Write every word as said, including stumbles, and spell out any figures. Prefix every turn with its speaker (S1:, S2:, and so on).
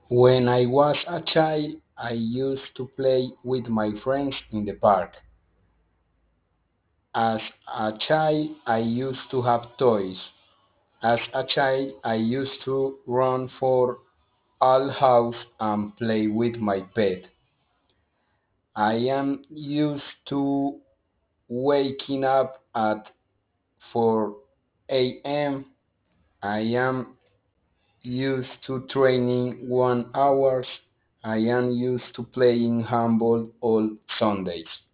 S1: When I was a child, I used to play with my friends in the park. As a child, I used to have toys. As a child, I used to run for all house and play with my pet. I am used to waking up at four a m. I am used to training one hours. I am used to playing handball all Sundays.